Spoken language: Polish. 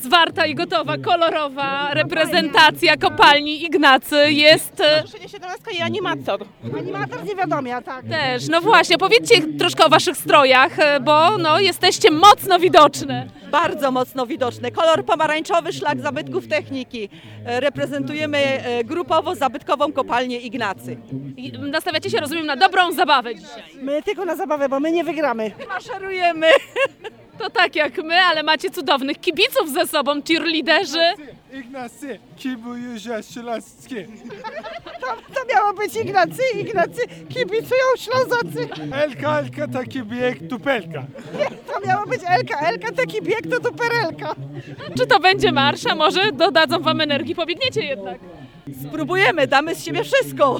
Zwarta i gotowa, kolorowa reprezentacja kopalni Ignacy jest Stowarzyszenie 17 i animator. Animator z Niewiadomia, tak. też, no właśnie, powiedzcie troszkę o waszych strojach, bo no, jesteście mocno widoczne. Bardzo mocno widoczny. Kolor pomarańczowy, szlak zabytków techniki. Reprezentujemy grupowo zabytkową kopalnię Ignacy. I nastawiacie się, rozumiem, na dobrą zabawę dzisiaj. My tylko na zabawę, bo my nie wygramy. Maszerujemy. To tak jak my, ale macie cudownych kibiców ze sobą, cheerleaderzy. Ignacy, kibujże śląskie. To miało być Ignacy, kibicują Ślązacy. Elka, taki bieg, tupelka. To miało być Elka, taki bieg to duperelka. Czy to będzie marsz, a może dodadzą wam energii, pobiegniecie jednak. Spróbujemy, damy z siebie wszystko.